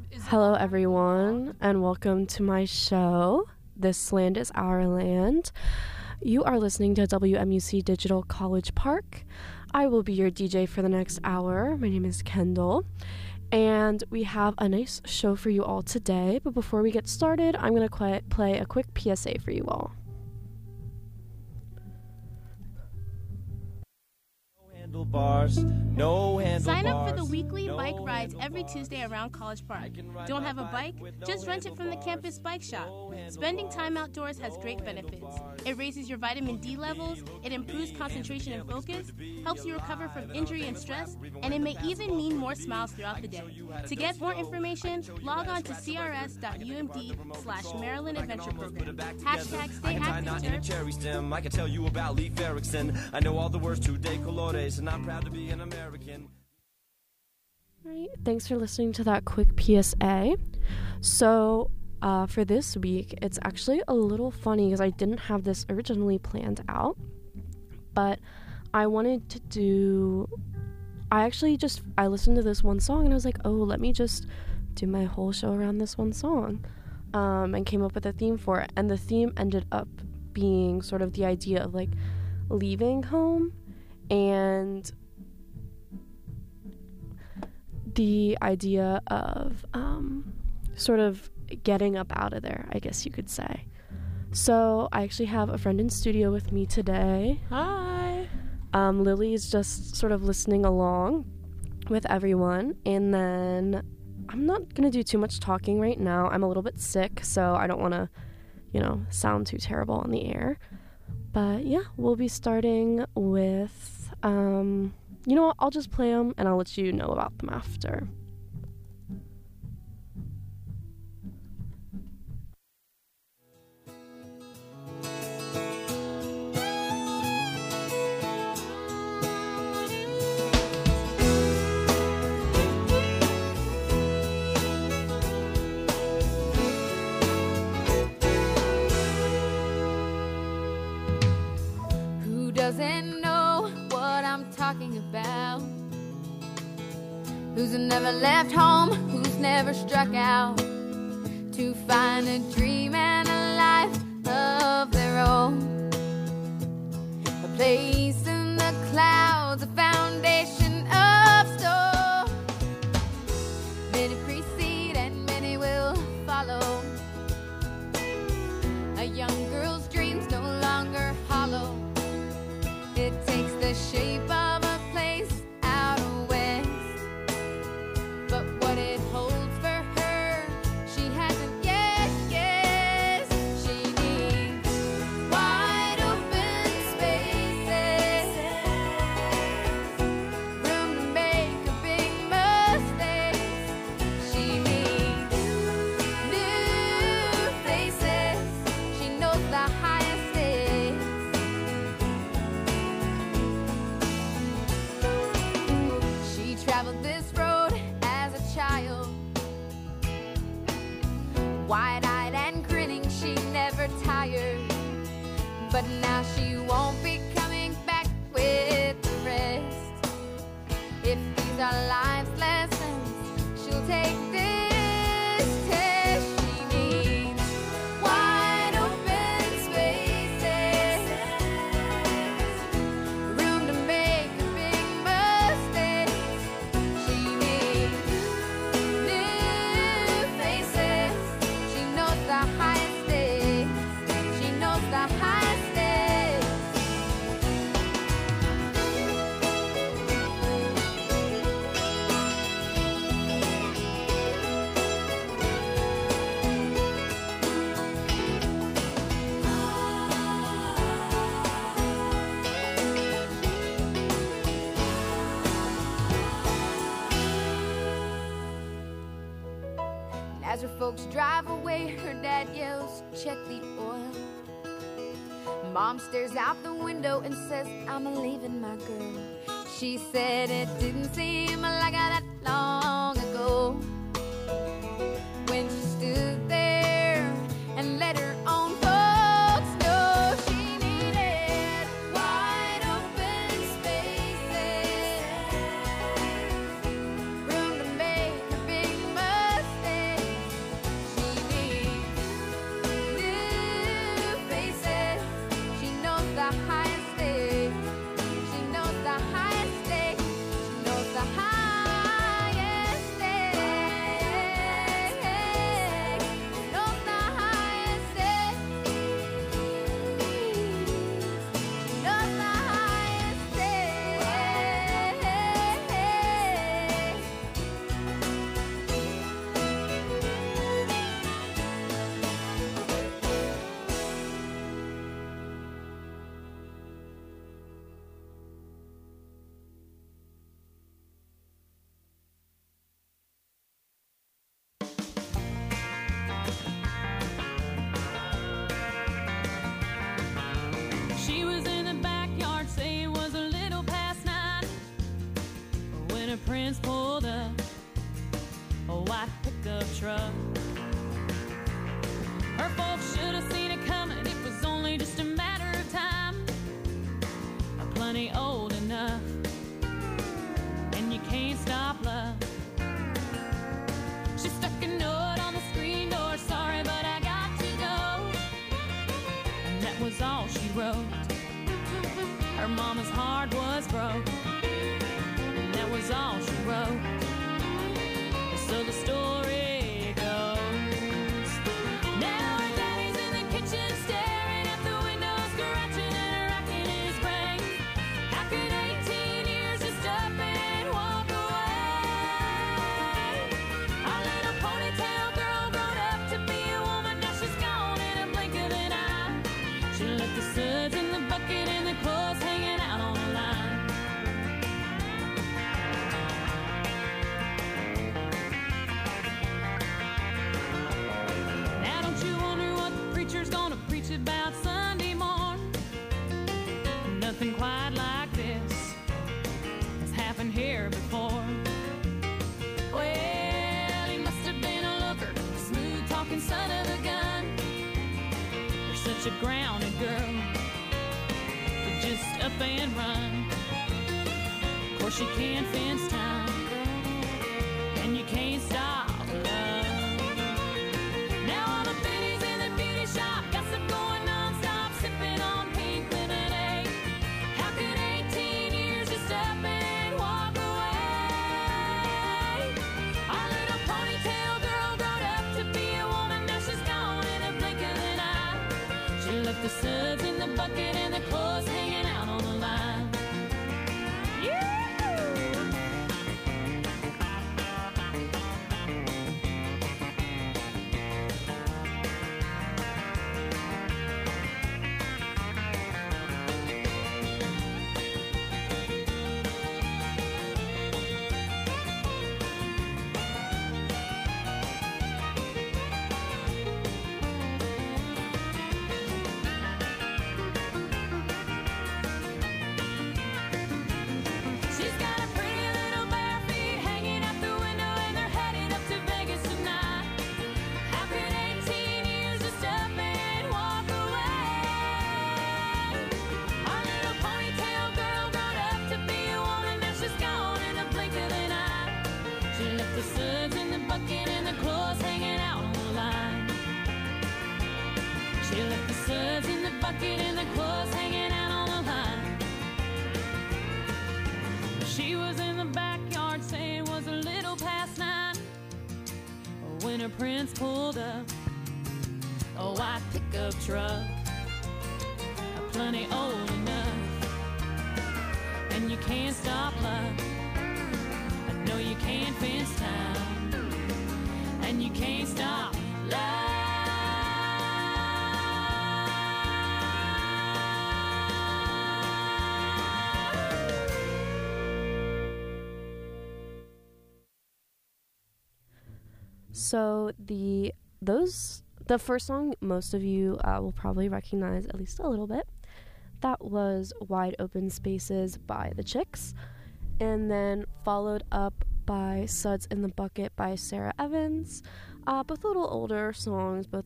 Hello, everyone, and welcome to my show. This land is our land. You are listening to WMUC Digital College Park. I will be your DJ for the next hour. My name is Kendall, and we have a nice show for you all today. But before we get started, I'm going to play a quick PSA for you all. Sign up for the weekly bike rides every Tuesday around College Park. Don't have a bike? Just rent it from the campus bike shop. Spending time outdoors has great benefits. It raises your vitamin D levels, it improves concentration and focus, helps you recover from injury and stress, and it may even mean more smiles throughout the day. To get more information, log on to crs.umd/Maryland Adventure Program. Hashtag stay active. I can tell you about Leif Erikson. I know all the words today, colores, and I'm proud to be an American. All right, thanks for listening to that quick PSA. So, for this week, it's actually a little funny because I didn't have this originally planned out, but I wanted to do, I listened to this one song and I was like, oh, let me just do my whole show around this one song, and came up with a theme for it, and the theme ended up being sort of the idea of like leaving home and the idea of sort of getting up out of there, I guess you could say. So I actually have a friend in studio with me today. Hi. Lily is just sort of listening along with everyone, and then I'm not gonna do too much talking right now. I'm a little bit sick, so I don't want to, sound too terrible on the air. But yeah, we'll be starting with you know what, I'll just play them and I'll let you know about them after. Who doesn't know what I'm talking about? Who's never left home, who's never struck out to find a dream and a life of their own, a place in the clouds, a foundation of stone. Many precede and many will follow. A young girl's dreams no longer hollow. It takes the shape of a place out west, but what it holds for her, she hasn't yet guessed. She needs wide open spaces, room to make a big mistake. She needs new faces. She knows the highest stakes. She traveled this road as a child, wide-eyed and grinning, she never tired. But now she won't be coming back with the rest. If these are life's lessons, she'll take this test. She needs wide open spaces, room to make a big mistake. She needs new faces. She knows the highest stakes. She knows the highest stakes. As her folks drive away, her dad yells, check the oil. Mom stares out the window and says, I'm leaving my girl. She said it didn't seem like that long ago, when she stood there and let her own folks know she needed wide open spaces, room to make a big mistake. prince pulled up a white pickup truck. Her folks should have seen it coming. It was only just a matter of time. Plenty old enough, and you can't stop love. She stuck a note on the screen door. Sorry, but I got to go. And that was all she wrote. Her mama's heart was broke. And that was all she wrote. So the story goes. Now her daddy's in the kitchen staring at the window, scratching and racking his brain. How could 18 years just up and walk away? Our little ponytail girl grown up to be a woman, now she's gone in a blink of an eye. She left the suds in the bucket and the clothes hanging out on the line. Now don't you wonder what the preacher's gonna preach about Sunday morn? Nothing quite like this has happened here before. Well, he must have been a looker, a smooth-talking son of a gun. You're such a grounded girl to just up and run. Of course you can't fence time, and you can't stop love. Now all the biddies in the beauty shop, gossip going non-stop, sipping on pink lemonade. How could 18 years just up and walk away? Our little ponytail girl grown up to be a woman, now she's gone in a blink of an eye. She left the suds in the bucket and the clothes hanging out on the line. Yeah! She's got a pretty little bare feet hanging out the window, and they're headed up to Vegas tonight. How could 18 years just up and walk away? Our little ponytail girl grown up to be a woman, now she's gone in a blink of an eye. She left the suds in the bucket and the clothes hanging out on the line. She left the suds in the bucket and the clothes hanging out on the line. She was in the backyard saying it was a little past 9 when her prince pulled up a white pickup truck, plenty old enough, and you can't stop love. No, you can't fence time, and you can't stop love. So the first song most of you will probably recognize at least a little bit. That was Wide Open Spaces by The Chicks, and then followed up by Suds in the Bucket by Sarah Evans. Both a little older songs, both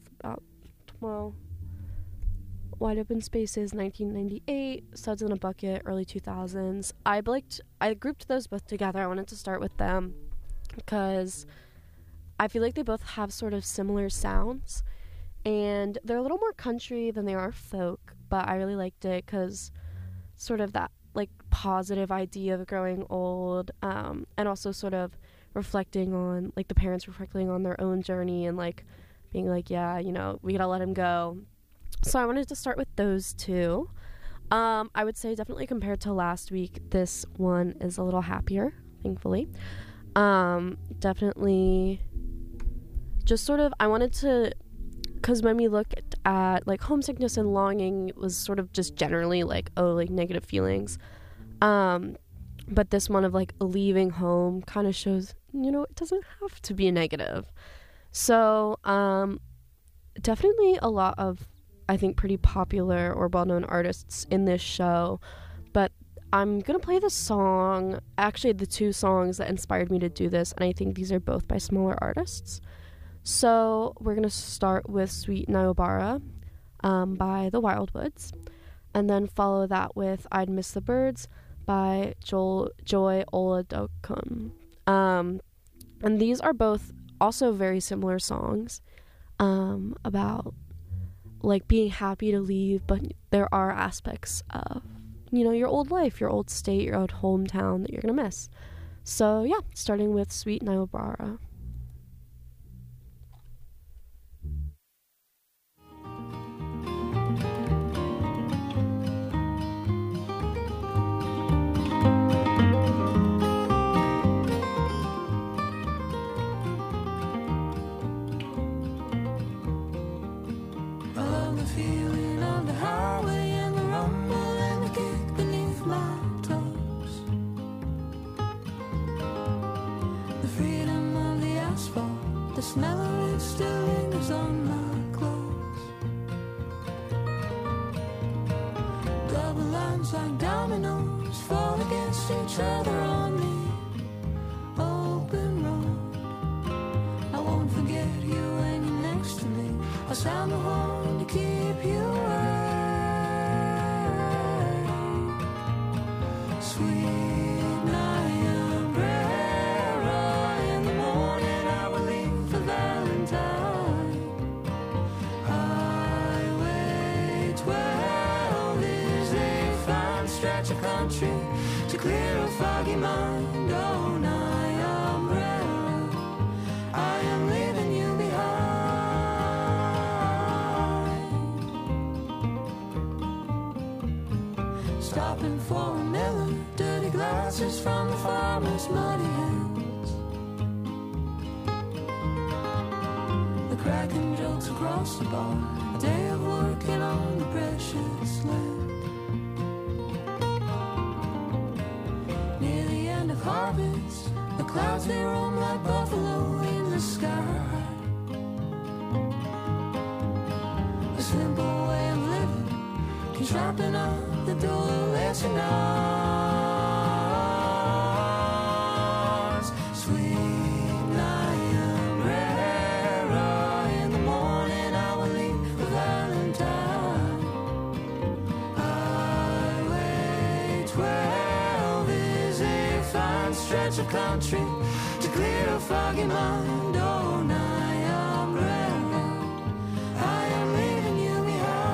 Wide Open Spaces 1998, Suds in a Bucket early 2000s. I grouped those both together. I wanted to start with them because I feel like they both have sort of similar sounds, and they're a little more country than they are folk, but I really liked it because sort of that like positive idea of growing old, and also sort of reflecting on like the parents reflecting on their own journey and like being like, yeah, you know, we gotta let him go. So I wanted to start with those two. I would say definitely compared to last week, this one is a little happier, thankfully. Definitely just sort of, I wanted to, because when we looked at like homesickness and longing, it was sort of just generally like, oh, like negative feelings. But this one of like leaving home kind of shows, you know, it doesn't have to be a negative. So definitely a lot of, I think, pretty popular or well-known artists in this show, but I'm gonna play the song, actually the two songs that inspired me to do this, and I think these are both by smaller artists. So we're gonna start with Sweet Niobrara by the Wildwoods, and then follow that with I'd Miss the Birds by Joy Oladokun. And these are both also very similar songs about like being happy to leave, but there are aspects of, you know, your old life, your old state, your old hometown that you're gonna miss. So yeah, starting with Sweet Niobrara. The smell of it still lingers on my clothes. Double lines like dominoes fall against each other on the open road. I won't forget you when you're next to me. I'll sound the horn to keep you away. Sweet country to clear a foggy mind. Oh, Niobrara, I am leaving you behind. Stopping for a miller, dirty glasses from the farmer's muddy hands. The cracking jokes across the bar, a day of working on the precious land. Harvest, the clouds they roam like buffalo in the sky. A simple way of living can sharpen up the dull edge of ours. Sweet Niobrara, in the morning I will leave for Valentine. Highway 12 is a fine stretch of country to clear a foggy mind. Oh, Niobrara, I am leaving you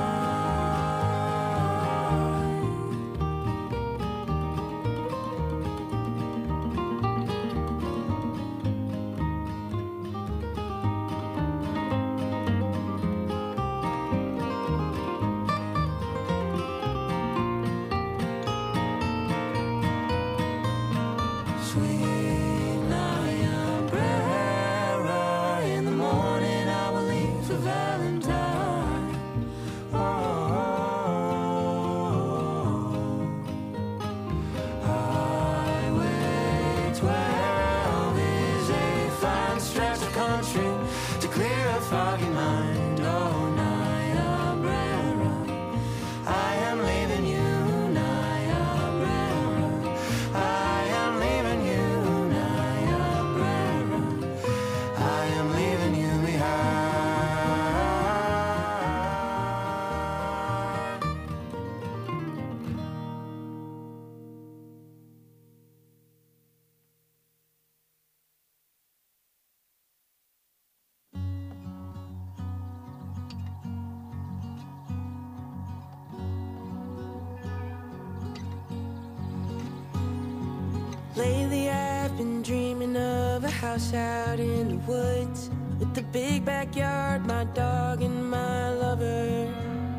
Lately I've been dreaming of a house out in the woods, with the big backyard, my dog and my lover.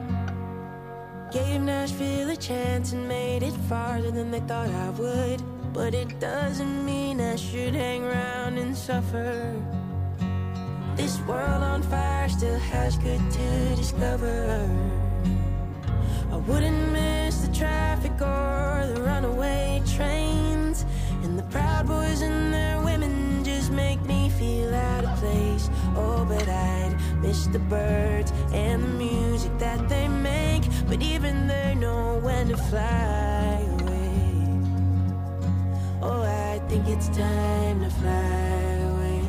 Gave Nashville a chance and made it farther than they thought I would, but it doesn't mean I should hang around and suffer. This world on fire still has good to discover. I wouldn't miss the traffic or the runaway trains, and the Proud Boys and their women just make me feel out of place. Oh, but I'd miss the birds and the music that they make, but even they know when to fly away. think it's time to fly away.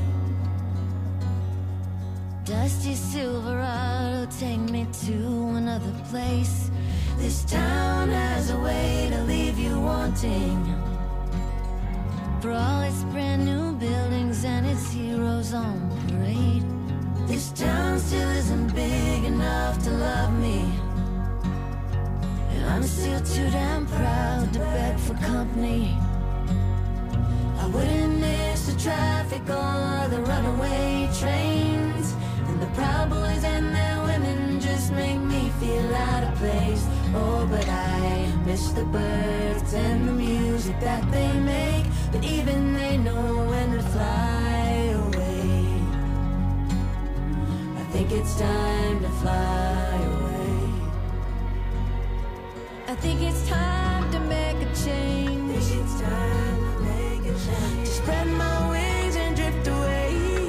Dusty Silverado, take me to another place. This town has a way to leave you wanting. For all its brand new buildings and its heroes on parade, this town still isn't big enough to love me. And I'm still too damn proud to beg for company. I wouldn't miss the traffic or the runaway trains. And the Proud Boys and their women just make me feel out of place. Oh, but I miss the birds and the music that they make. But even they know when to fly away. I think it's time to fly away. I think it's time to make a change. I think it's time to make a change. To spread my wings and drift away.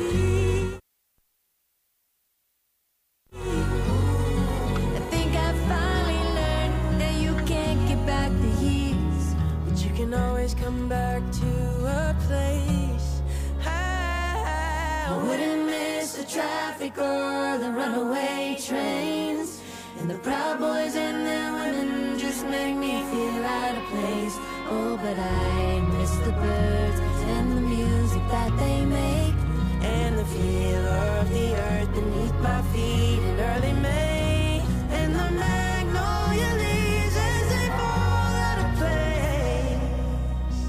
I think I finally learned that you can't get back the years, but you can always come back to a place. I wouldn't miss the traffic or the runaway trains. And the Proud Boys and their women just make me feel out of place. Oh, but I miss the birds and the music that they make. And the feel of the earth beneath my feet in early May. And the magnolia leaves as they fall out of place.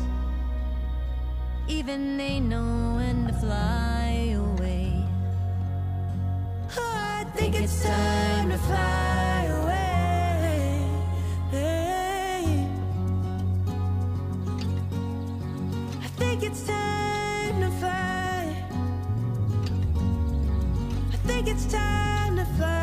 Even they know when to fly away. Oh, I think it's time to fly away. I think it's time to fly. I think it's time to fly.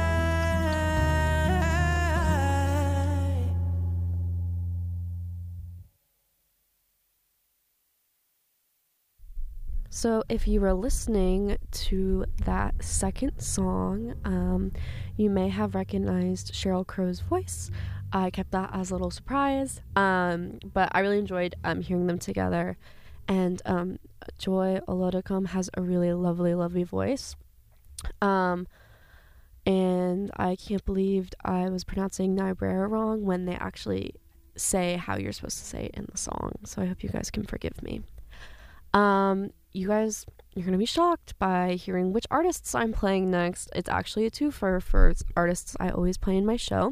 So if you were listening to that second song, you may have recognized Sheryl Crow's voice. I kept that as a little surprise, but I really enjoyed hearing them together. And Joy Olodokun has a really lovely voice. And I can't believe I was pronouncing Niobrara wrong when they actually say how you're supposed to say it in the song. So I hope you guys can forgive me. You guys, you're going to be shocked by hearing which artists I'm playing next. It's actually a twofer for artists I always play in my show.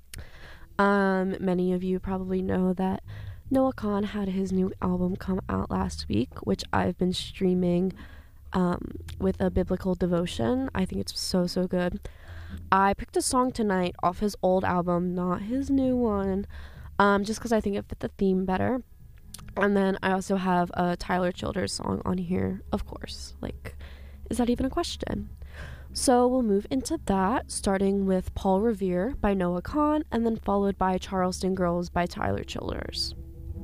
Many of you probably know that Noah Kahan had his new album come out last week, which I've been streaming with a biblical devotion. I think it's so good. I picked a song tonight off his old album, not his new one, just because I think it fit the theme better. And then I also have a Tyler Childers song on here, of course. Like, is that even a question? So we'll move into that, starting with Paul Revere by Noah Kahan, and then followed by Charleston Girls by Tyler Childers.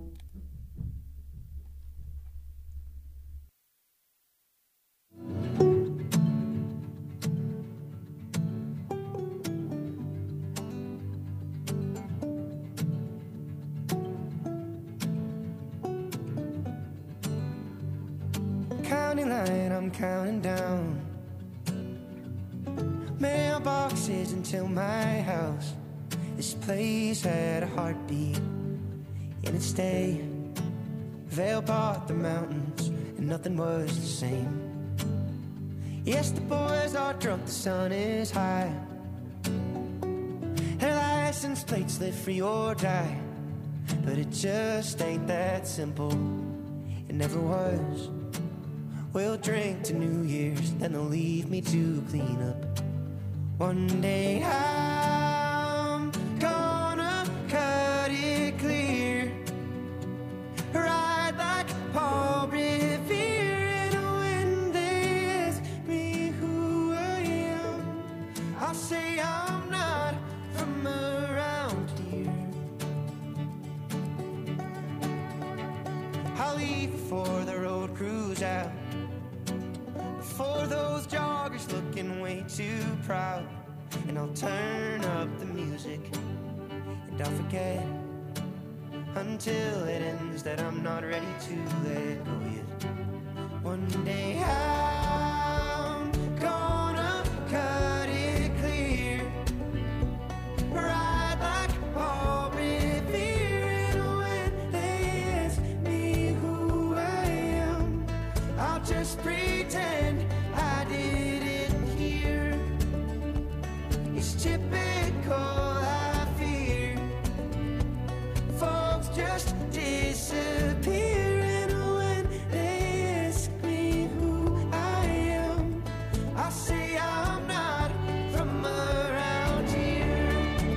Counting line, I'm counting down mailboxes until my house. This place had a heartbeat in its day. Vale bought the mountains and nothing was the same. Yes, the boys are drunk, the sun is high. Their license plates live free or die. But it just ain't that simple. It never was. We'll drink to New Year's, then they'll leave me to clean up. One day I'm gonna cut it clear. Ride like Paul Revere. And when they ask me who I am, I'll say I'm not from around here. I'll leave before the road crews out, for those joggers looking way too proud. And I'll turn up the music, and I'll forget until it ends, that I'm not ready to let go yet. One day I'm gonna cut it clear, ride like Paul Revere, and when they ask me who I am, I'll just pretend I didn't hear. It's typical, I fear. Folks just disappear, and when they ask me who I am, I say I'm not from around here.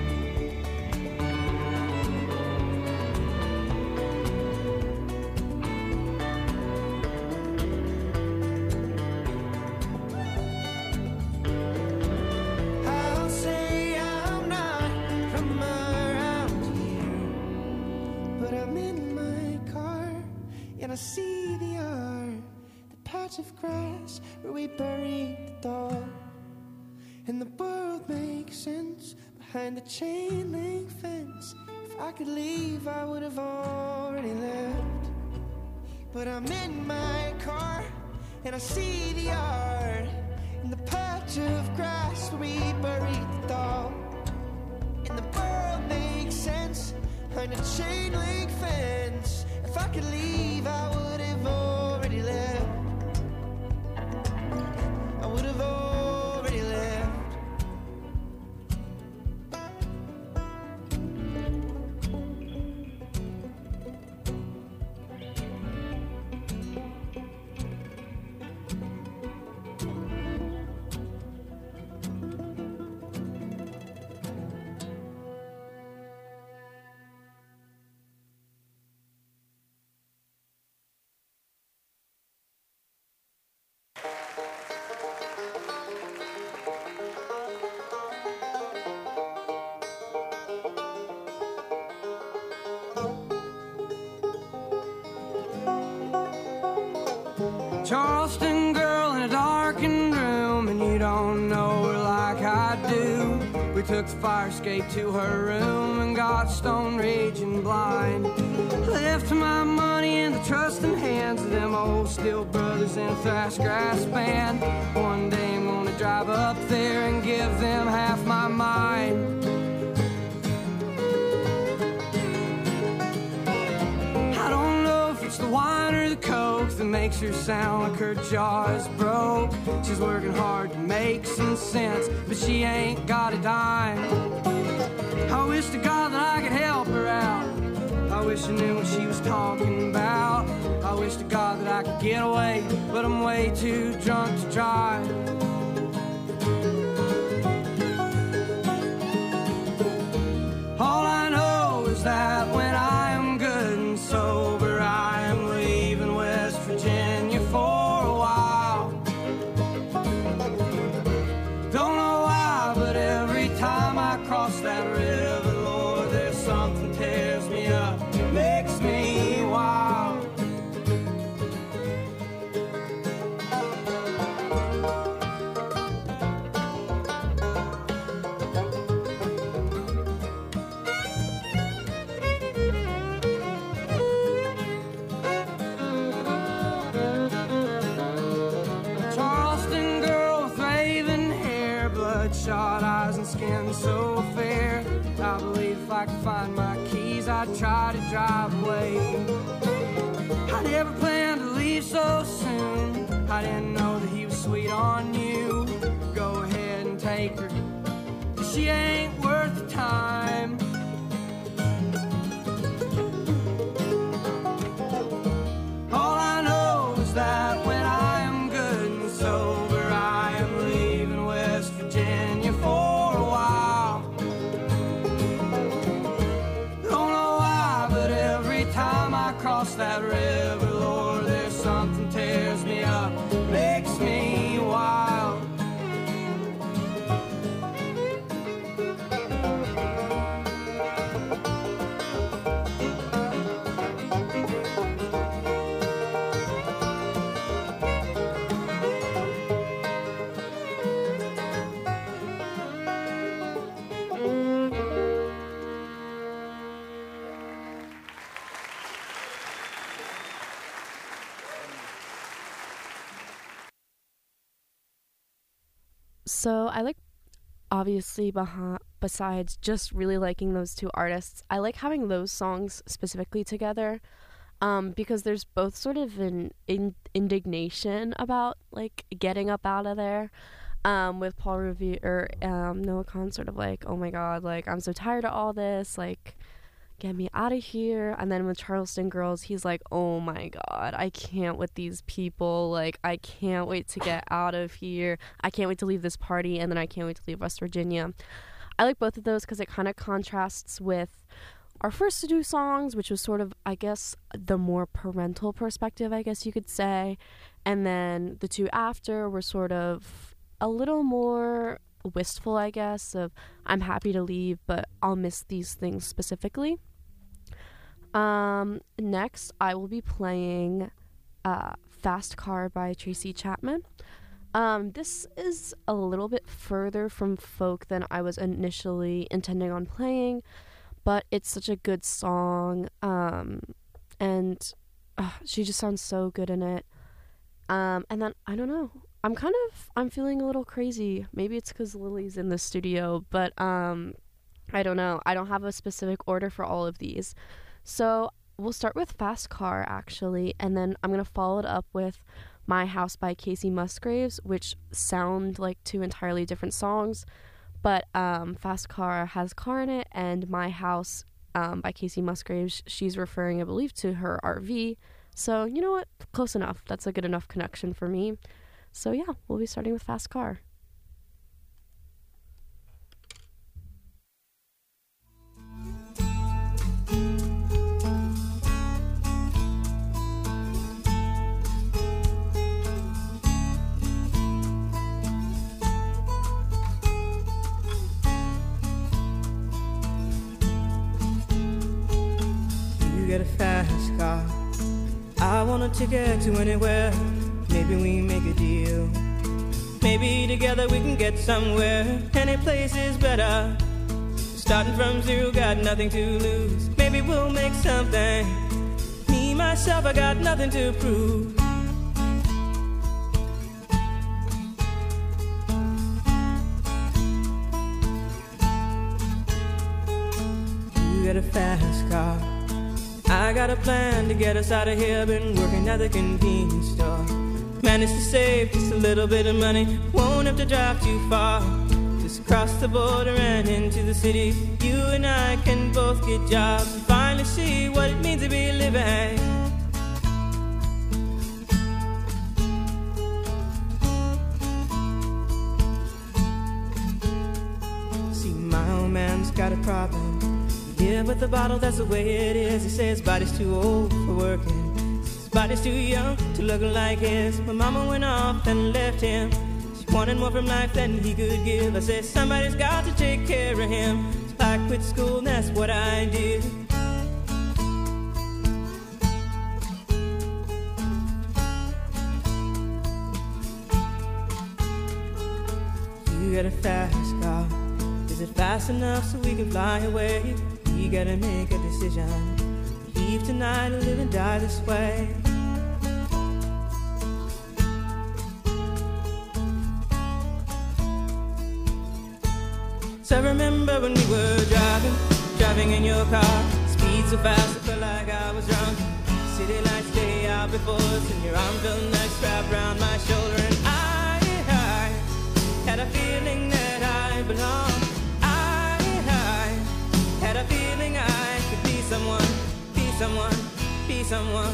I'll say I'm not from around here, but I'm in my car and I see the yard, the patch of grass where we buried the dog. And the world makes sense behind the chain link fence. If I could leave, I would have already left. But I'm in my car and I see the yard and the patch of grass where we buried the dog. And the world makes sense behind a chain link fence. If I could leave, I would have already left. I would have already left. Charleston girl in a darkened room, and you don't know her like I do. We took the fire escape to her room and got stone raging blind. Left my money in the trusting hands of them old Steel Brothers and a thrash grass band. One day I'm gonna drive up there and give them half my mind. I don't know if it's the wine or the coke that makes her sound like her jaw is broke. She's working hard to make some sense, but she ain't got a dime. I wish to God that I could help her out. I wish I knew what she was talking about. I wish to God that I could get away, but I'm way too drunk to drive. All I know is that when I am good and sober, I am leaving West Virginia for a while. Don't know why, but every time I cross that river, Lord, there's something tears me up, makes me wild. Charleston girl with raven hair, bloodshot eyes and skin so fair. I believe if I could find my keys, I'd try to drive away. I never planned to leave so soon. I didn't know that he was sweet on you. Go ahead and take her, 'cause she ain't worth the time. All I know is that when I am good and sober, I am leaving West Virginia for a while. Don't know why, but every time I cross that river, Lord, there's something tears me up, makes me wild. So I like, obviously, besides just really liking those two artists, I like having those songs specifically together, because there's both sort of an indignation about like getting up out of there. With Paul Revere or Noah Kahan, sort of like, oh my god, like I'm so tired of all this, like get me out of here. And then with Charleston Girls, he's like, oh my god, I can't with these people, like I can't wait to get out of here, I can't wait to leave this party, and then I can't wait to leave West Virginia. I like both of those because it kind of contrasts with our first two songs, which was sort of, I guess, the more parental perspective, I guess you could say, and then the two after were sort of a little more wistful, I guess, of I'm happy to leave, but I'll miss these things specifically. Next, I will be playing Fast Car by Tracy Chapman. This is a little bit further from folk than I was initially intending on playing, but it's such a good song, and she just sounds so good in it. And then, I don't know, I'm feeling a little crazy. Maybe it's because Lily's in the studio, but I don't know. I don't have a specific order for all of these. So we'll start with Fast Car, actually, and then I'm going to follow it up with My House by Casey Musgraves, which sound like two entirely different songs, but Fast Car has car in it, and My House by Casey Musgraves, she's referring, I believe, to her RV. So, you know what? Close enough. That's a good enough connection for me. So yeah, we'll be starting with Fast Car. You get a fast car, I want a ticket to anywhere. Maybe we make a deal. Maybe together we can get somewhere. Any place is better. Starting from zero, got nothing to lose. Maybe we'll make something. Me, myself, I got nothing to prove. You got a fast car, I got a plan to get us out of here. Been working at the convenience store. Managed to save just a little bit of money. Won't have to drive too far. Just cross the border and into the city. You and I can both get jobs and finally see what it means to be living. See, my old man's got a problem. He live with a bottle, that's the way it is. He says his body's too old for working. Body's too young to look like his. My mama went off and left him. She wanted more from life than he could give. I said somebody's got to take care of him. So I quit school and that's what I did. You got a fast car. Is it fast enough so we can fly away? We gotta make a decision. Leave tonight or live and die this way. So I remember when we were driving in your car. Speed so fast, I felt like I was drunk. City lights lay out before us, and your arm felt nice wrapped around my shoulder. And I had a feeling that I belonged. I had a feeling I could be someone. Be someone.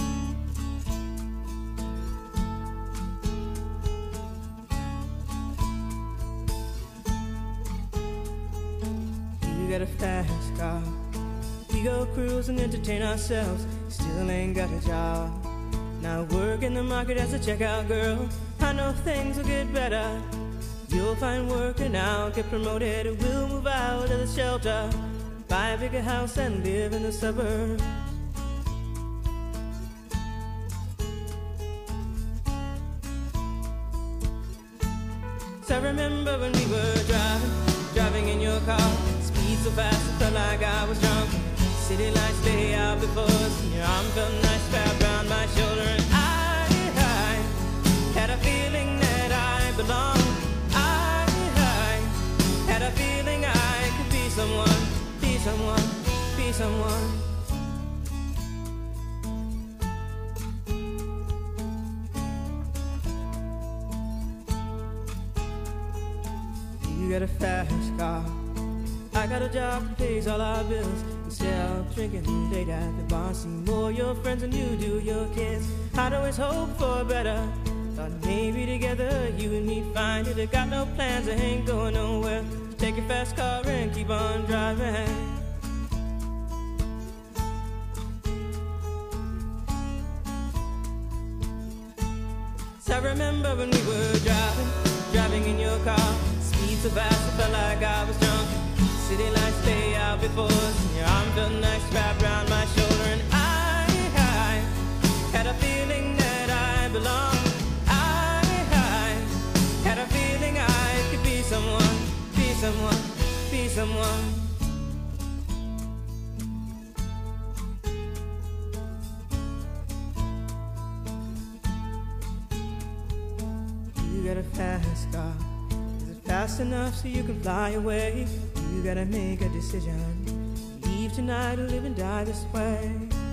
You got a fast car. We go cruise and entertain ourselves. Still ain't got a job. Now work in the market as a checkout girl. I know things will get better. You'll find work and I'll get promoted. And we'll move out of the shelter, buy a bigger house and live in the suburbs. So I remember when we were driving in your car. Speed so fast, I felt like I was drunk. City lights lay out before us, and your arm felt nice wrapped around my shoulder. And I had a feeling that I belonged. I someone. You got a fast car, I got a job that pays all our bills. Instead of drinking late at the bar, see more your friends than you do your kids. I'd always hope for better. Thought maybe together you and me find it. I got no plans, I ain't going nowhere. Take your fast car and keep on driving. So I remember when we were driving in your car. Speed so fast, I felt like I was drunk. City lights lay out before us, and your arm felt nice wrapped around my shoulder. And I had a feeling that I belonged. I had a feeling I could be someone, be someone, be someone. You got a fast car. Is it fast enough so you can fly away? You gotta make a decision. Leave tonight or live and die this way.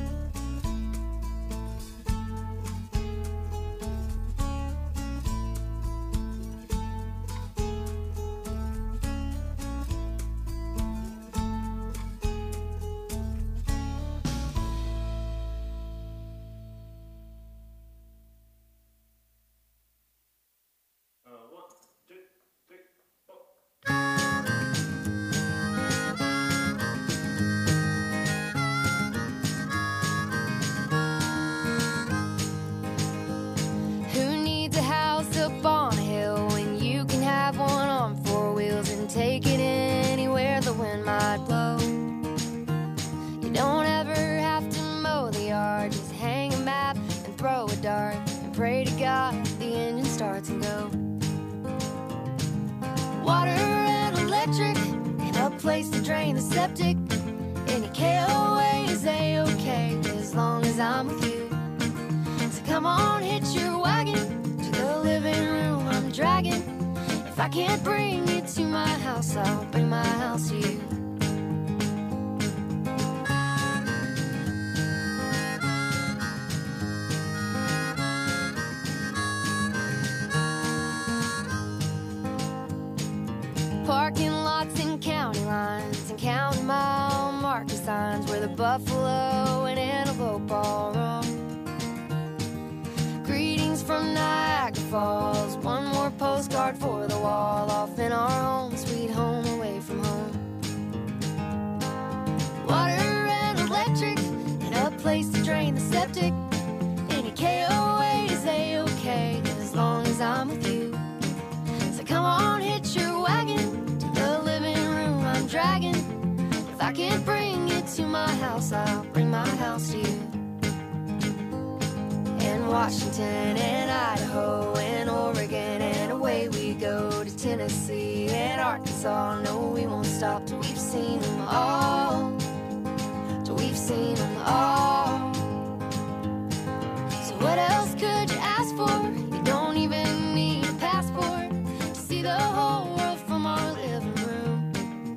Take it anywhere the wind might blow. You don't ever have to mow the yard. Just hang a map and throw a dart and pray to God the engine starts and go. Water and electric and a place to drain the septic. Any KOA is A-okay as long as I'm with you. So come on, hitch your wagon to the living room I'm dragging. If I can't bring you to my house, I'll bring my house to you. Parking lots and county lines and county mile marker signs where the buffalo and antelope all roam. Greetings from Niagara Falls, one more postcard for the wall, off in our home, sweet home, away from home. Water and electric, and a place to drain the septic. Any KOA is A-okay, as long as I'm with you. So come on, hitch your wagon to the living room I'm dragging. If I can't bring you to my house, I'll bring my house to you. In Washington and Idaho and Oregon, and away we go to Tennessee and Arkansas. No, we won't stop till we've seen them all, till we've seen them all. So what else could you ask for? You don't even need a passport to see the whole world from our living room.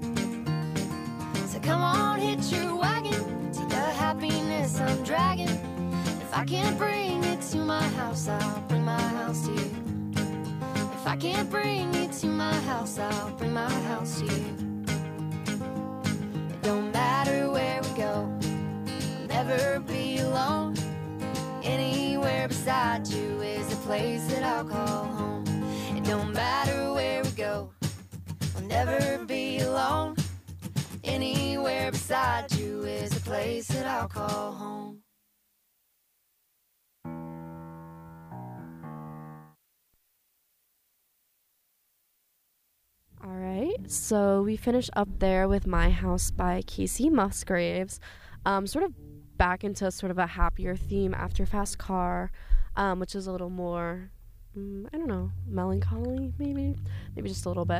So come on, hitch your wagon to the happiness I'm dragging. If I can't bring you to my house, I'll bring my house to you. If I can't bring you to my house, I'll bring my house to you. It don't matter where we go, I'll never be alone. Anywhere beside you is a place that I'll call home. It don't matter where we go, I'll never be alone. Anywhere beside you is a place that I'll call home. Alright, so we finished up there with My House by Casey Musgraves. Sort of back into sort of a happier theme after Fast Car, which is a little more, I don't know, melancholy, maybe just a little bit.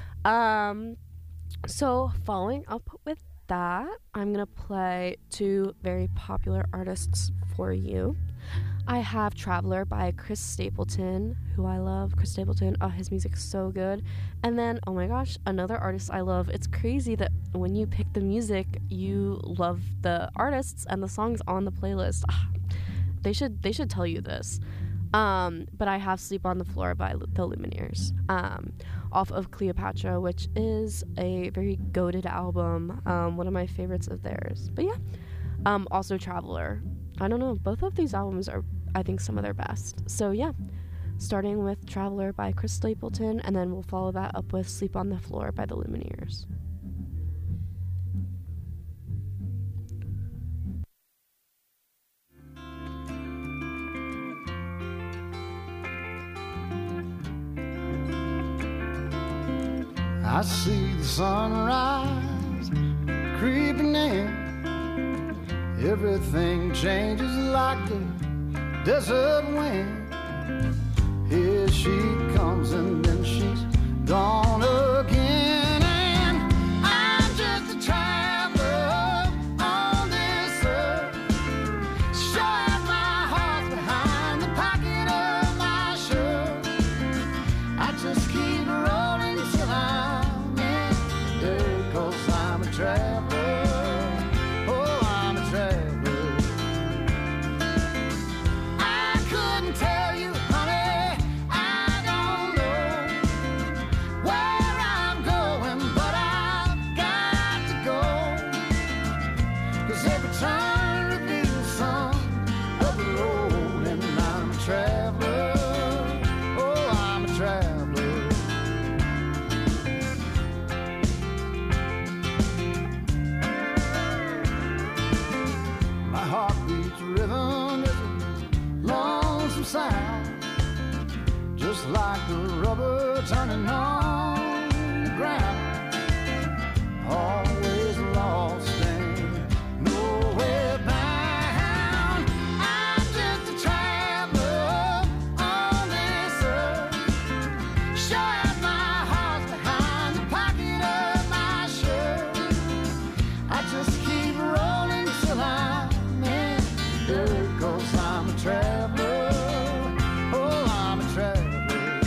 So following up with that, I'm gonna play two very popular artists for you. I have Traveler by Chris Stapleton, who I love. Chris Stapleton, his music's so good. And then, oh my gosh, another artist I love. It's crazy that when you pick the music, you love the artists and the songs on the playlist. They should tell you this. But I have Sleep on the Floor by the Lumineers, off of Cleopatra, which is a very goated album, one of my favorites of theirs. But yeah, also Traveler. I don't know, both of these albums are, I think, some of their best. So yeah, starting with Traveler by Chris Stapleton, and then we'll follow that up with Sleep on the Floor by the Lumineers. I see the sunrise creeping in. Everything changes like the desert wind. Here she comes and then she's gone again. And I'm just a traveler on this earth. Sure as my heart's behind the pocket of my shirt. I just keep rolling till I'm in dirt, 'cause I'm a traveler. Oh, I'm a traveler. I couldn't tell you, honey, I don't know where I'm going, but I've got to go. 'Cause every turn reveals some of the road, and I'm a traveler. Oh, I'm a traveler. My heart beats rhythm is a lonesome sound, just like the rubber turning on the ground. Always lost and nowhere bound. I'm just a traveler on this earth. Sure as my heart's behind the pocket of my shirt. I just keep rolling till I'm in dirt, 'cause I'm a traveler. Oh, I'm a traveler.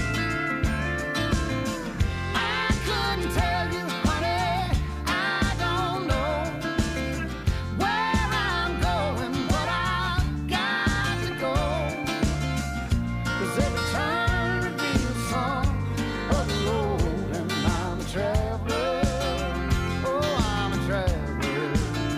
I couldn't tell you, honey, I don't know where I'm going, but I've got to go. 'Cause every turn reveals some of the road, and I'm a traveler. Oh, I'm a traveler.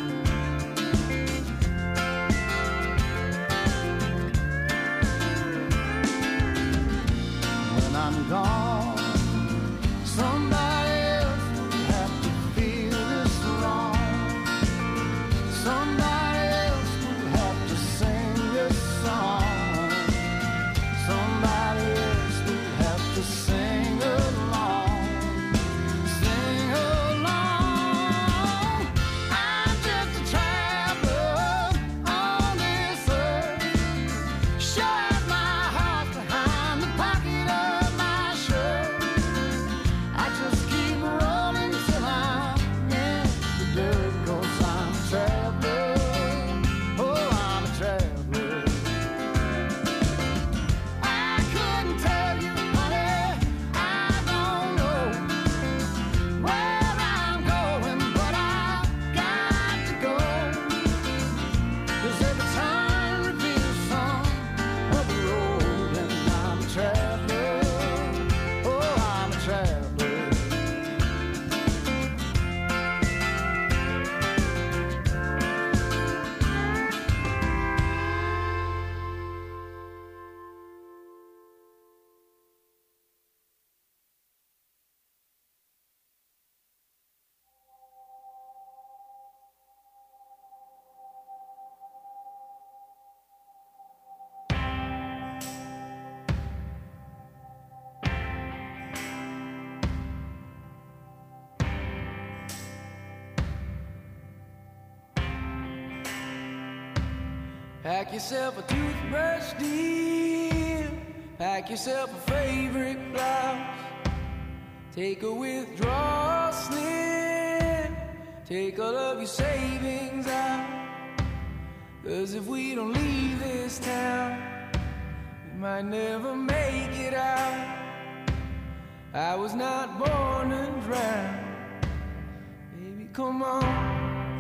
When I'm gone, somebody else will have to feel this wrong. Somebody else will have to sing this song. Somebody else will have to sing along. Sing along. I'm just a traveler on this earth. Sure as my heart's behind the pocket of my shirt. I just keep rolling till I'm in the dirt, 'cause I'm a traveler. Oh, I'm a traveler. I couldn't tell you, honey, I don't know where I'm going, but I've got to go. 'Cause every turn reveals some of the road, and I'm a traveler. Oh, I'm a traveler. Pack yourself a toothbrush, dear. Pack yourself a favorite blouse. Take a withdrawal slip. Take all of your savings out. 'Cause if we don't leave this town, we might never make it out. I was not born to drown. Baby, come on.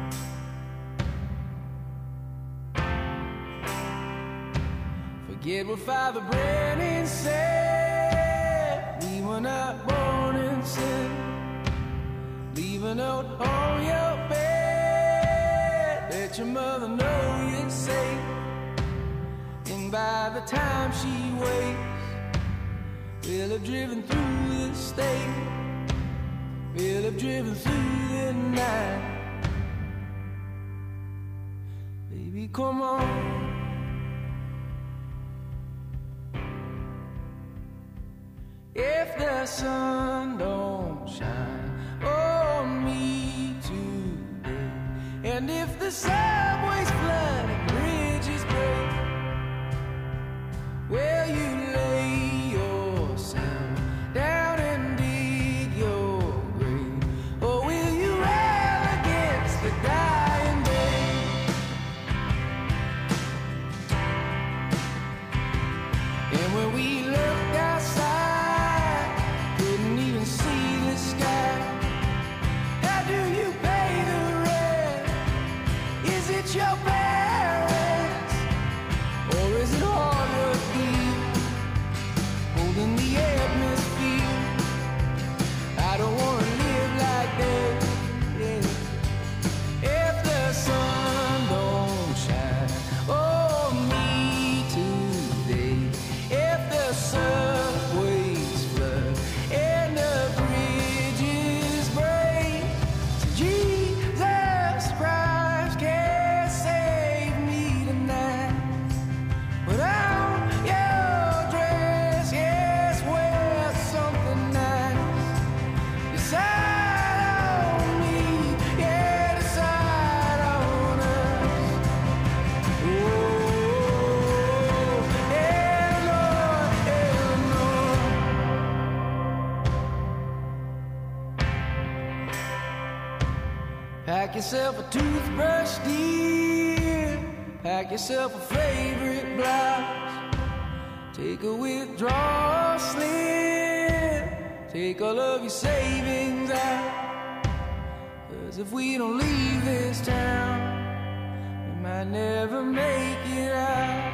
Forget what Father Brennan said. We were not born in sin. Leave a note on your bed. Let your mother know you're safe. And by the time she wakes, we'll have driven through the state. We'll have driven through the night. Baby, come on. If the sun don't shine on me today, and if the subway's flood and bridges break, will you lay yourself down and dig your grave, or will you rail against the dying day? And when we looked outside, couldn't even see the sky. How do you pay the rent? Is it your parents, or is it hard work deep, holding the atmosphere? I don't wanna live like that, yeah. If the sun don't shine on me today, if the subways flood and the bridges break, Jesus Christ can't save me tonight. But on your dress, yes, wear something nice. Decide on me, yeah, decide on us. Oh, Eleanor, Eleanor. Pack yourself a toothbrush, dear. Pack yourself a favorite blouse. Take a withdrawal slip. Take all of your savings out. 'Cause if we don't leave this town, we might never make it out.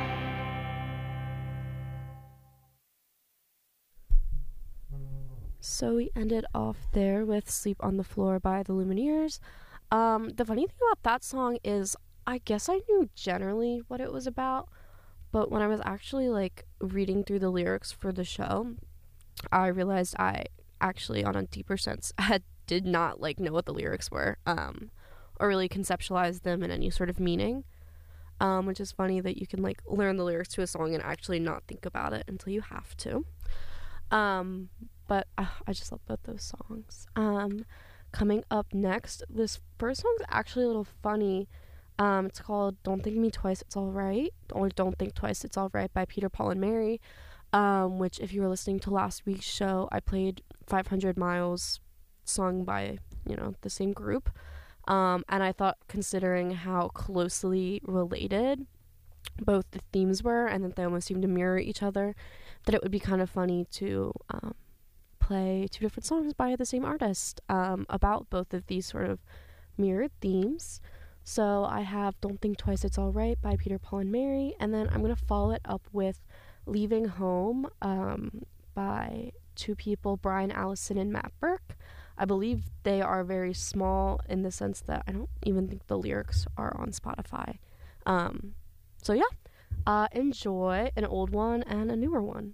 So we ended off there with Sleep on the Floor by the Lumineers. The funny thing about that song is I guess I knew generally what it was about, but when I was actually like reading through the lyrics for the show, I realized I actually, on a deeper sense, did not like know what the lyrics were, or really conceptualize them in any sort of meaning, which is funny that you can like learn the lyrics to a song and actually not think about it until you have to. But I just love both those songs. Coming up next, this first song's actually a little funny. It's called Don't Think Me Twice, It's Alright, or Don't Think Twice, It's Alright by Peter, Paul, and Mary, which if you were listening to last week's show, I played 500 Miles, sung by, the same group. And I thought, considering how closely related both the themes were, and that they almost seemed to mirror each other, that it would be kind of funny to play two different songs by the same artist about both of these sort of mirrored themes. So I have Don't Think Twice, It's Alright by Peter, Paul, and Mary, and then I'm going to follow it up with Leaving Home by two people, Brian Allison and Matt Burke. I believe they are very small in the sense that I don't even think the lyrics are on Spotify. So yeah, enjoy an old one and a newer one.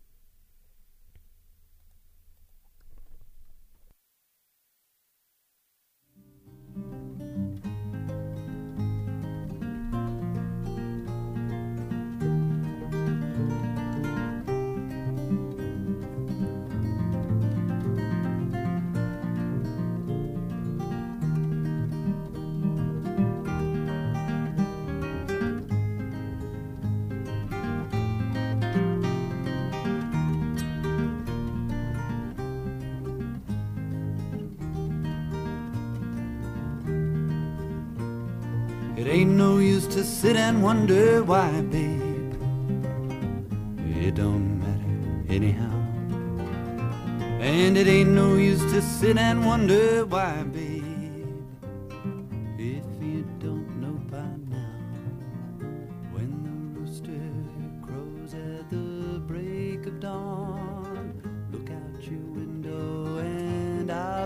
It ain't no use to sit and wonder why, babe. It don't matter anyhow. And it ain't no use to sit and wonder why, babe.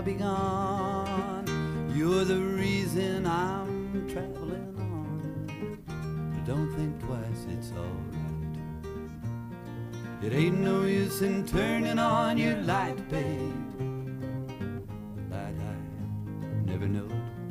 be gone. You're the reason I'm traveling on. But don't think twice, it's alright. It ain't no use in turning on your light, babe. Light I never knowed.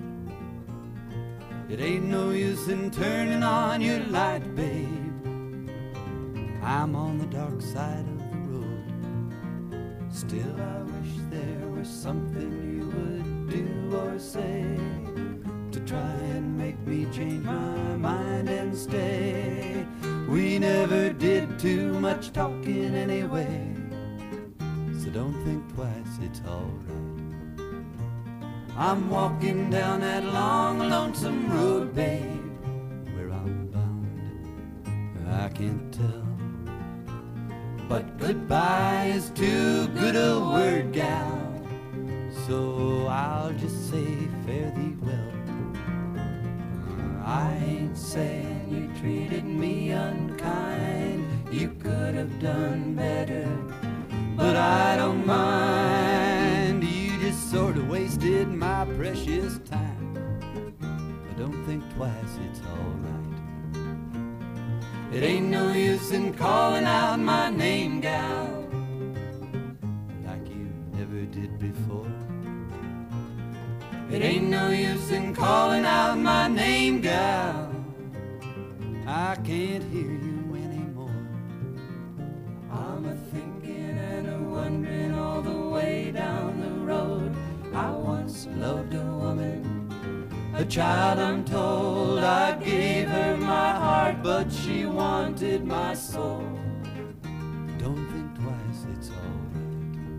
It ain't no use in turning on your light, babe. I'm on the dark side of the road. Still I wish there was something you would do or say to try and make me change my mind and stay. We never did too much talking anyway, so don't think twice, it's alright. I'm walking down that long, lonesome road, babe. Where I'm bound, I can't tell. But goodbye is too good a word, gal, so I'll just say fare thee well. I ain't saying you treated me unkind, you could have done better, but I don't mind. You just sort of wasted my precious time. But don't think twice, it's alright. It ain't no use in calling out my name, gal, like you never did before. It ain't no use in calling out my name, gal, I can't hear you anymore. I'm a-thinking and a-wondering all the way down the road. I once loved a woman, a child I'm told. I gave her my heart, but she wanted my soul. Don't think twice, it's alright.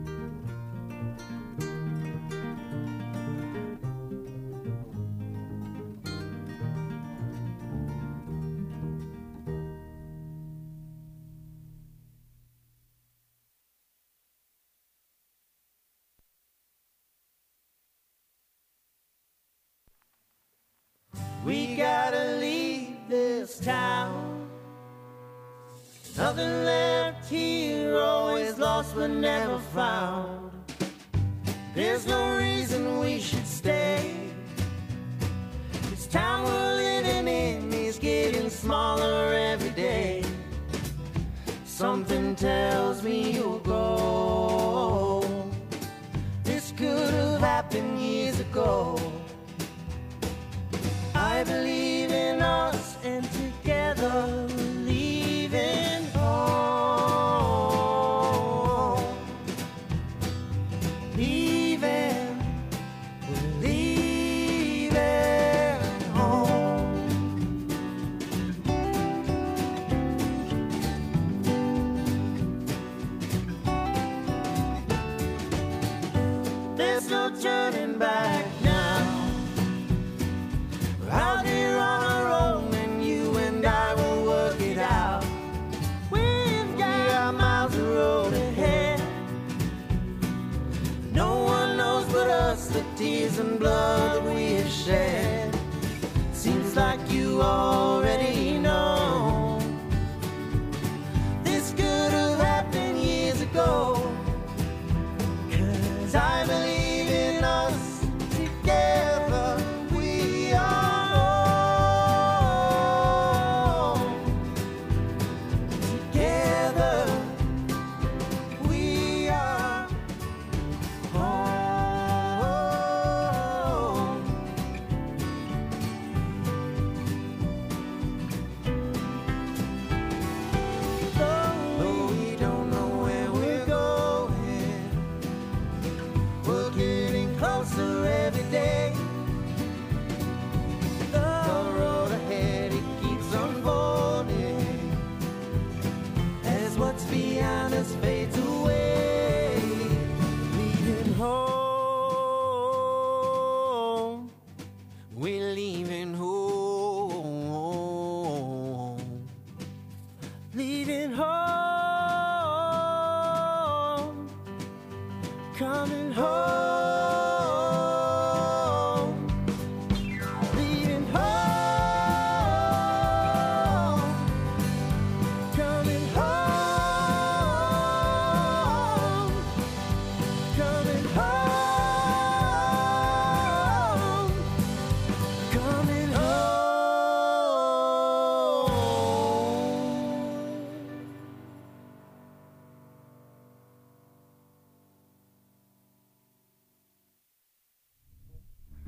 We gotta leave this town. Nothing left here, always lost but never found. There's no reason we should stay. This town we're living in is getting smaller every day. Something tells me you'll go. This could have happened years ago. I believe in us and together we're leaving home. Leaving home. There's no turning back now. Out here on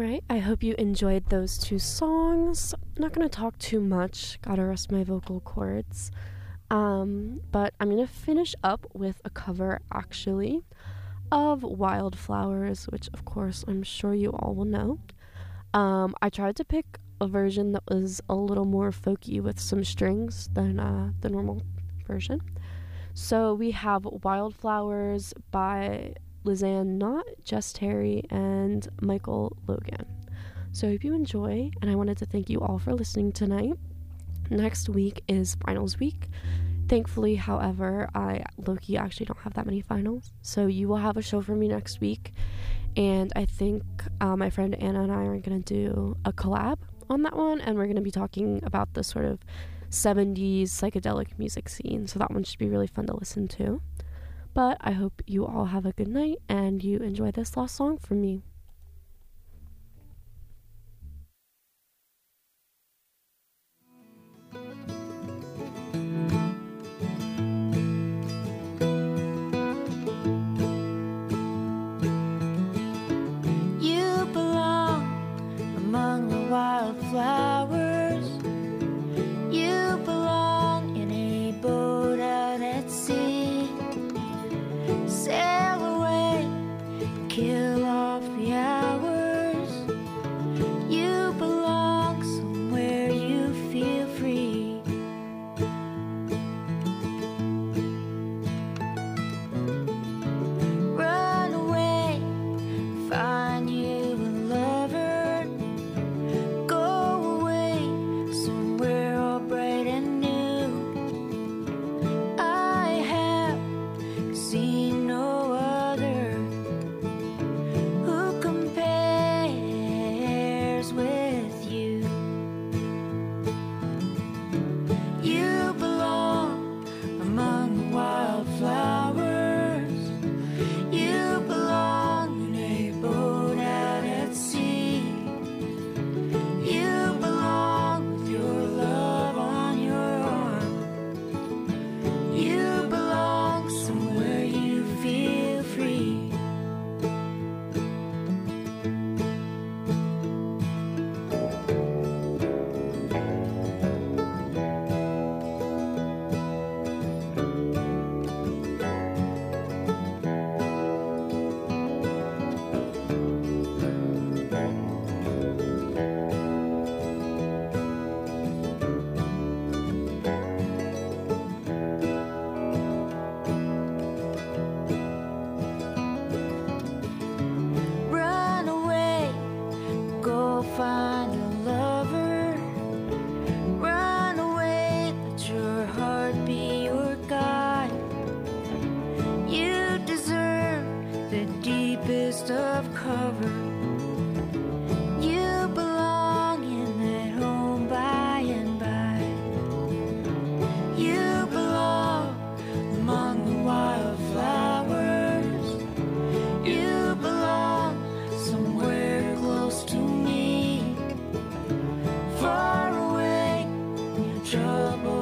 Alright, I hope you enjoyed those two songs. I'm not going to talk too much, gotta rest my vocal cords. But I'm going to finish up with a cover, actually, of Wildflowers, which, of course, I'm sure you all will know. I tried to pick a version that was a little more folky with some strings than the normal version. So we have Wildflowers by Lizanne Knott, Jess Terry, and Michael Logan. So I hope you enjoy, and I wanted to thank you all for listening tonight. Next week is finals week. Thankfully, however, I low-key actually don't have that many finals, so you will have a show for me next week, and I think my friend Anna and I are going to do a collab on that one, and we're going to be talking about the sort of 70s psychedelic music scene, so that one should be really fun to listen to. But I hope you all have a good night and you enjoy this last song from me. You belong among the wildflowers. You belong in a boat out at sea. Sail away, kill off the hours. You belong somewhere you feel free. Run away, find you a lover. Go away, somewhere all bright and new. I have seen no other who compares with you. You belong among the wildflowers. You belong in a boat out at sea. You belong with your love on your arm. You belong somewhere you feel free. Run away, go find a lover. Run away, let your heart be your guide. You deserve the deepest of cover. You belong in that home by and by. You belong among the wildflowers. You belong somewhere close to me. Far away, your trouble